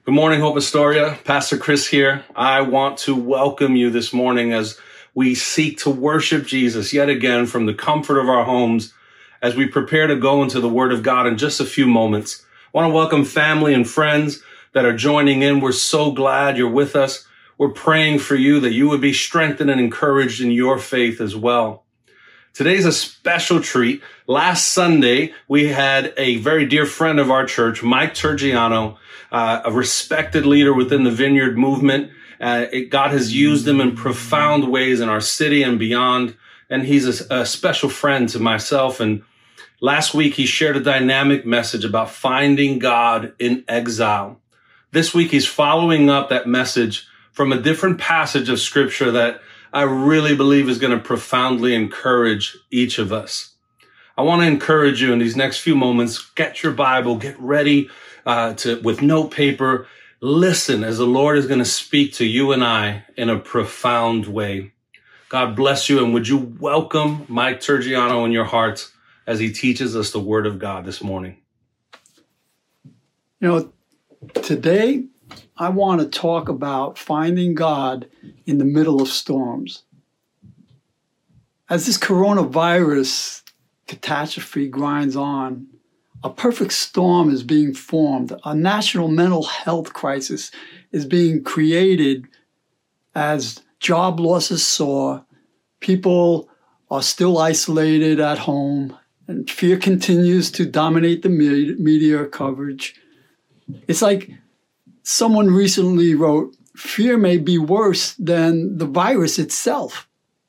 Good morning, Hope Astoria. Pastor Chris here. I want to welcome you this morning as we seek to worship Jesus yet again from the comfort of our homes as we prepare to go into the Word of God in just a few moments. I want to welcome family and friends that are joining in. We're so glad you're with us. We're praying for you that you would be strengthened and encouraged in your faith as well. Today's a special treat. Last Sunday, we had a very dear friend of our church, Mike Turgiano, a respected leader within the Vineyard movement. God has used him in profound ways in our city and beyond. And he's a special friend to myself. And last week, he shared a dynamic message about finding God in exile. This week, he's following up that message from a different passage of scripture that I really believe is going to profoundly encourage each of us. I want to encourage you in these next few moments, get your Bible, get ready with note paper. Listen as the Lord is going to speak to you and I in a profound way. God bless you, and would you welcome Mike Turgiano in your hearts as he teaches us the Word of God this morning. You know, today I want to talk about finding God in the middle of storms. As this coronavirus catastrophe grinds on, a perfect storm is being formed. A national mental health crisis is being created as job losses soar. People are still isolated at home, and fear continues to dominate the media coverage. It's like someone recently wrote, fear may be worse than the virus itself.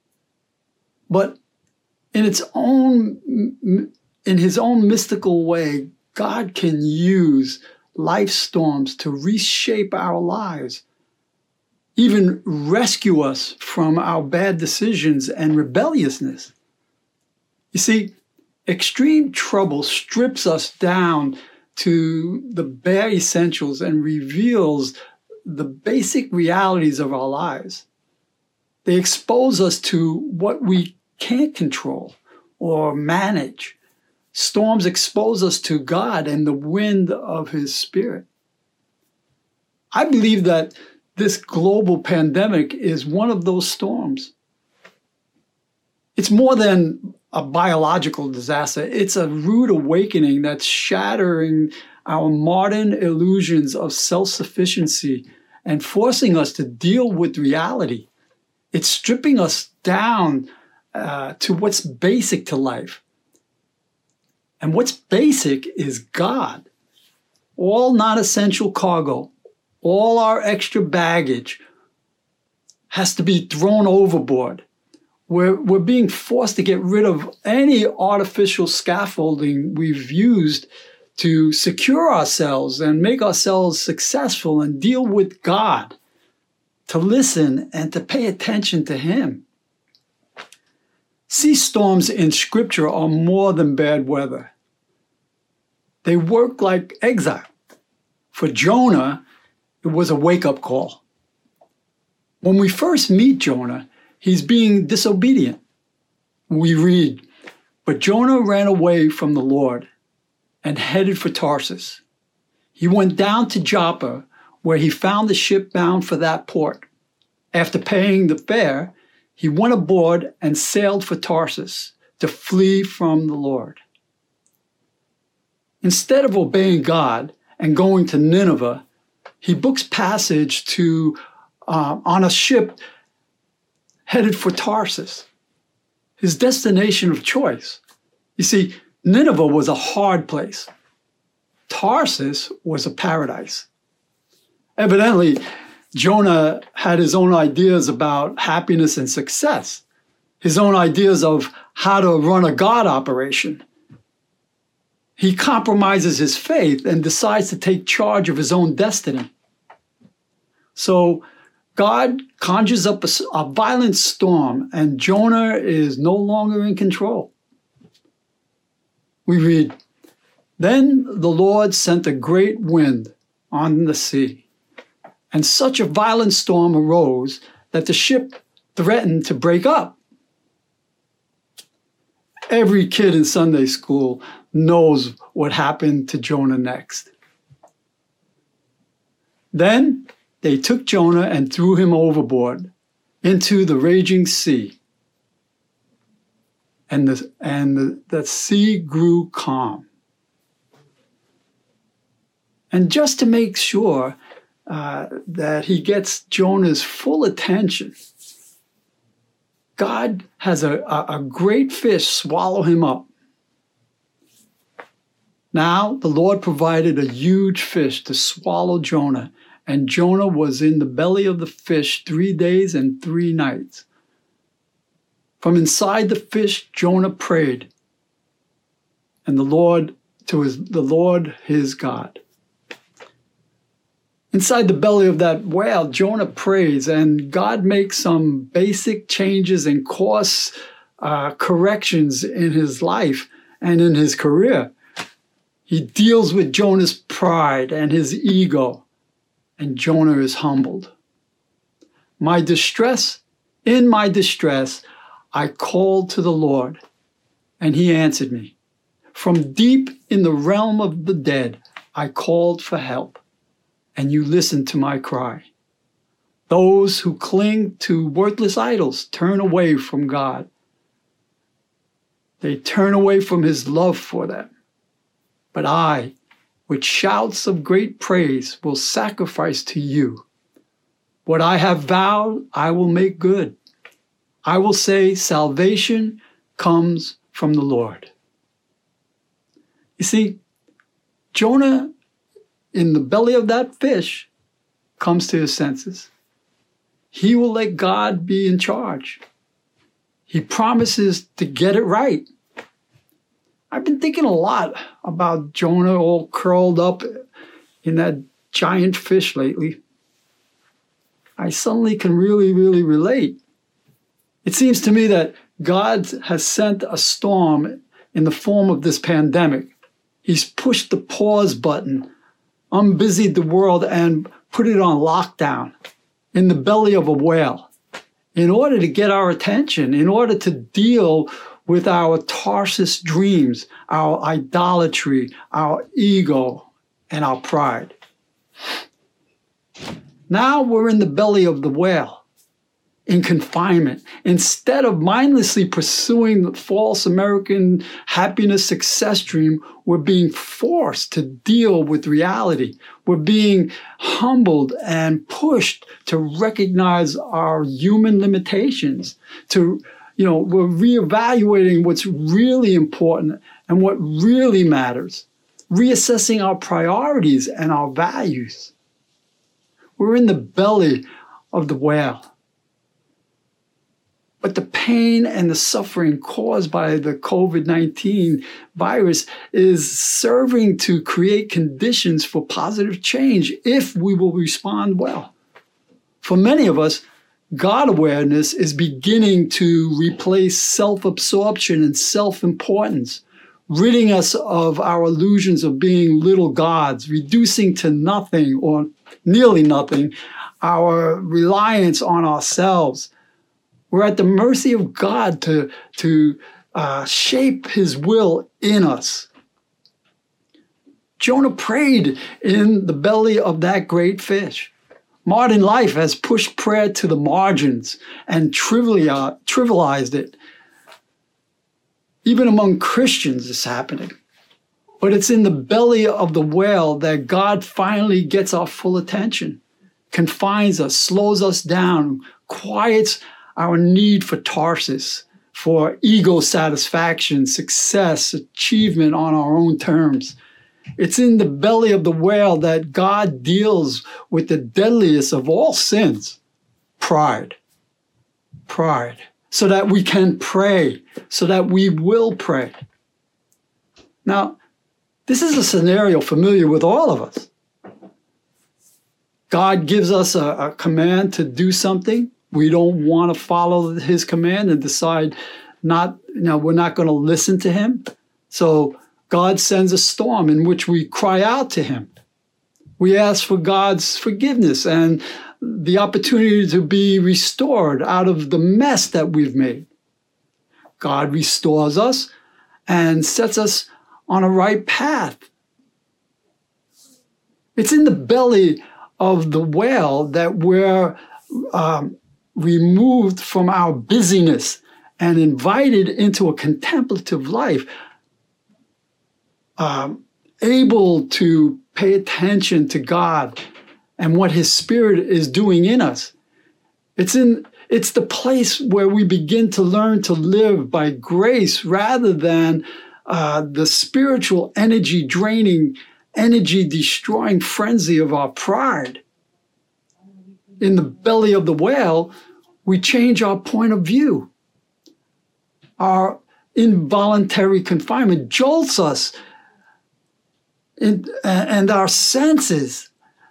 But in his own mystical way, God can use life storms to reshape our lives, even rescue us from our bad decisions and rebelliousness. You see, extreme trouble strips us down to the bare essentials and reveals the basic realities of our lives. They expose us to what we can't control or manage. Storms expose us to God and the wind of His Spirit. I believe that this global pandemic is one of those storms. It's more than a biological disaster. It's a rude awakening that's shattering our modern illusions of self-sufficiency and forcing us to deal with reality. It's stripping us down to what's basic to life. And what's basic is God. All non-essential cargo, all our extra baggage has to be thrown overboard. We're being forced to get rid of any artificial scaffolding we've used to secure ourselves and make ourselves successful and deal with God, to listen and to pay attention to Him. Sea storms in Scripture are more than bad weather. They work like exile. For Jonah, it was a wake-up call. When we first meet Jonah, he's being disobedient. We read, "But Jonah ran away from the Lord and headed for Tarsus. He went down to Joppa, where he found a ship bound for that port. After paying the fare, he went aboard and sailed for Tarsus to flee from the Lord." Instead of obeying God and going to Nineveh, he books passage on a ship headed for Tarsus, his destination of choice. You see, Nineveh was a hard place. Tarsus was a paradise. Evidently, Jonah had his own ideas about happiness and success, his own ideas of how to run a God operation. He compromises his faith and decides to take charge of his own destiny. So God conjures up a violent storm, and Jonah is no longer in control. We read, "Then the Lord sent a great wind on the sea, and such a violent storm arose that the ship threatened to break up." Every kid in Sunday school knows what happened to Jonah next. Then they took Jonah and threw him overboard into the raging sea. And the sea grew calm. And just to make sure that he gets Jonah's full attention, God has a great fish swallow him up. Now the Lord provided a huge fish to swallow Jonah, and Jonah was in the belly of the fish 3 days and 3 nights. From inside the fish, Jonah prayed, and the Lord his God. Inside the belly of that whale, Jonah prays, and God makes some basic changes and course corrections in his life and in his career. He deals with Jonah's pride and his ego, and Jonah is humbled. In my distress, I called to the Lord, and he answered me. From deep in the realm of the dead, I called for help, and you listened to my cry. Those who cling to worthless idols turn away from God. They turn away from his love for them. But I, with shouts of great praise, will sacrifice to you. What I have vowed, I will make good. I will say, salvation comes from the Lord. You see, Jonah, in the belly of that fish, comes to his senses. He will let God be in charge. He promises to get it right. I've been thinking a lot about Jonah all curled up in that giant fish lately. I suddenly can really, really relate. It seems to me that God has sent a storm in the form of this pandemic. He's pushed the pause button, unbusied the world, and put it on lockdown in the belly of a whale in order to get our attention, in order to deal with our Tarsus dreams, our idolatry, our ego, and our pride. Now we're in the belly of the whale, in confinement. Instead of mindlessly pursuing the false American happiness success dream, we're being forced to deal with reality. We're being humbled and pushed to recognize our human limitations, we're reevaluating what's really important and what really matters, reassessing our priorities and our values. We're in the belly of the whale. But the pain and the suffering caused by the COVID-19 virus is serving to create conditions for positive change if we will respond well. For many of us, God awareness is beginning to replace self-absorption and self-importance, ridding us of our illusions of being little gods, reducing to nothing or nearly nothing our reliance on ourselves. We're at the mercy of God to shape his will in us. Jonah prayed in the belly of that great fish. Modern life has pushed prayer to the margins and trivialized it. Even among Christians, it's happening. But it's in the belly of the whale that God finally gets our full attention, confines us, slows us down, quiets our need for Tarsus, for ego satisfaction, success, achievement on our own terms. It's in the belly of the whale that God deals with the deadliest of all sins, pride. Pride. So that we can pray, so that we will pray. Now, this is a scenario familiar with all of us. God gives us a command to do something. We don't want to follow his command and decide we're not going to listen to him. So God sends a storm in which we cry out to him. We ask for God's forgiveness and the opportunity to be restored out of the mess that we've made. God restores us and sets us on a right path. It's in the belly of the whale that we're removed from our busyness and invited into a contemplative life, able to pay attention to God and what His Spirit is doing in us. It's the place where we begin to learn to live by grace rather than the spiritual energy draining, energy destroying frenzy of our pride. In the belly of the whale, we change our point of view. Our involuntary confinement jolts us and our senses.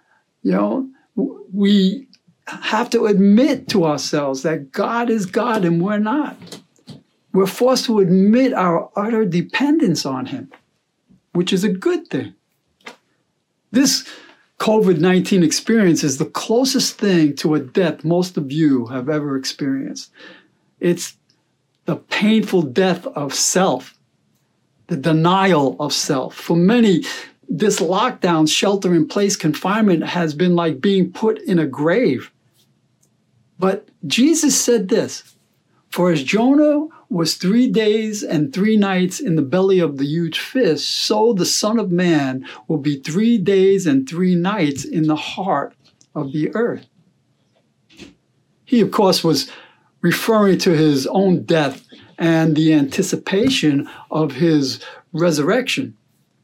We have to admit to ourselves that God is God and we're not. We're forced to admit our utter dependence on Him, which is a good thing. This COVID-19 experience is the closest thing to a death most of you have ever experienced. It's the painful death of self, the denial of self. For many, this lockdown, shelter-in-place confinement has been like being put in a grave. But Jesus said this, "For as Jonah was 3 days and 3 nights in the belly of the huge fish, so the Son of Man will be 3 days and 3 nights in the heart of the earth." He, of course, was referring to His own death and the anticipation of His resurrection.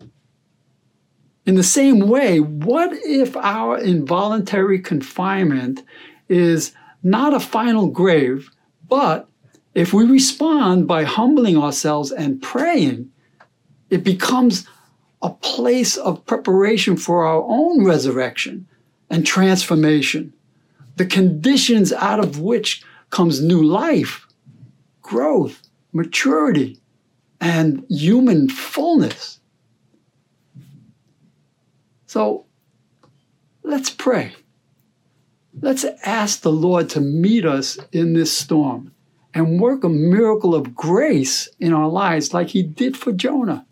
In the same way, what if our involuntary confinement is not a final grave, but if we respond by humbling ourselves and praying, it becomes a place of preparation for our own resurrection and transformation, the conditions out of which comes new life, growth, maturity, and human fullness. So let's pray. Let's ask the Lord to meet us in this storm and work a miracle of grace in our lives like He did for Jonah.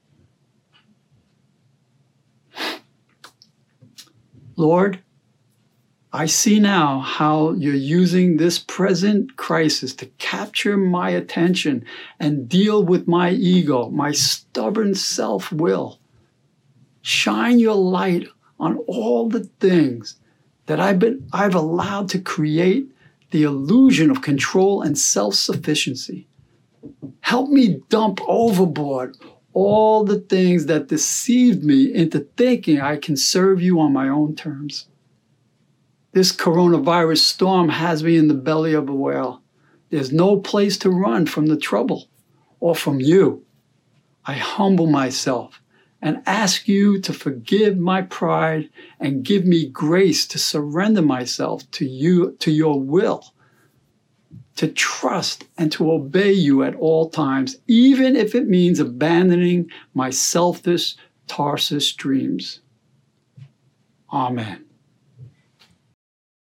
Lord, I see now how You're using this present crisis to capture my attention and deal with my ego, my stubborn self-will. Shine Your light on all the things that I've allowed to create the illusion of control and self-sufficiency. Help me dump overboard all the things that deceived me into thinking I can serve You on my own terms. This coronavirus storm has me in the belly of a whale. There's no place to run from the trouble or from You. I humble myself and ask You to forgive my pride and give me grace to surrender myself to You, to Your will, to trust and to obey You at all times, even if it means abandoning my selfish Tarsus dreams. Amen.